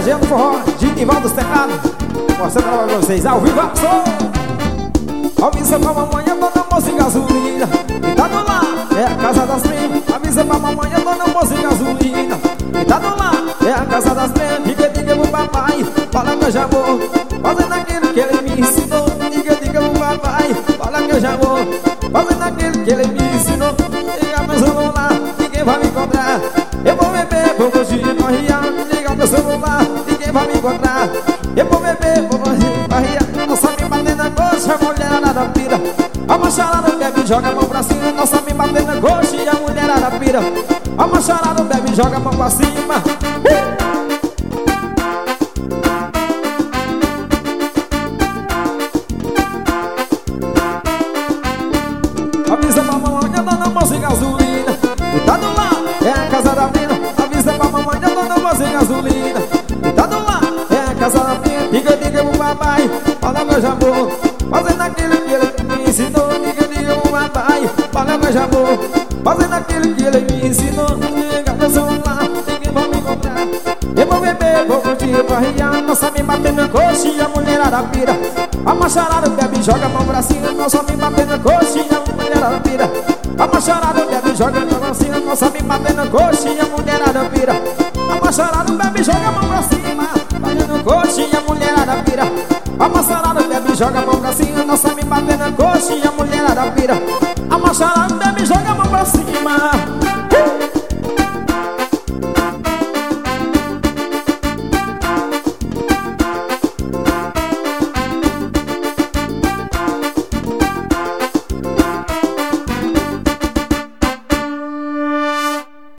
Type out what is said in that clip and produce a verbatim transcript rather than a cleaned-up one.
G no forró, de Nivaldo dos Teclados. Mostrando pra vocês, ao vivo, avisa pra mamãe, eu tô na moça em gasolina e tá do lado, é a casa das primas. Avisa pra mamãe, eu tô na moça em gasolina e tá do lado, é a casa das primas. Diga, diga pro papai, fala que eu já vou fazendo aquilo que ele me ensinou. Diga, diga pro papai, fala que eu já vou fazendo aquilo que ele me ensinou. Liga meu celular, ninguém vai me encontrar. Eu vou beber, vou curtir e farriar. Liga meu celular, ninguém vai me encontrar. Eu vou beber, vou curtir e farriar. Nossa, me batendo na coxa, a mulherada pira. A macharada bebe, joga a mão pra cima. Nossa, me batendo na coxa e a mulherada pira. A macharada bebe, joga a mão pra cima. uh! Avisa pra mamãe, eu tô na moça em gasolina e tá do lado, é a casa da mina. Avisa pra mamãe, eu tô na moça em gasolina e tá do lado, é a casa da mina. Diga, diga pro papai, fala que eu já vou fazendo aquilo que ele me ensinou. Diga, diga pro papai, fala que eu já vou fazendo aquilo que ele me ensinou. Liga meu celular, ninguém vai me encontrar. Eu vou beber, vou curtir, vou riar. Nossa, me batendo na coxa e a mulherada pira. A macharada bebe, joga a mão pra cima. Nossa, me batendo na coxa e a mulherada pira. A macharada bebe, joga a mão pra cima. Nossa, me batendo na coxa e a mulherada pira. A macharada bebe, joga a mão pra cima. Batendo coxa e a mulherada pira. A macharada bebe, joga a mão pra cima. Nossa, me batendo na coxa e a mulherada pira. A macharada bebe,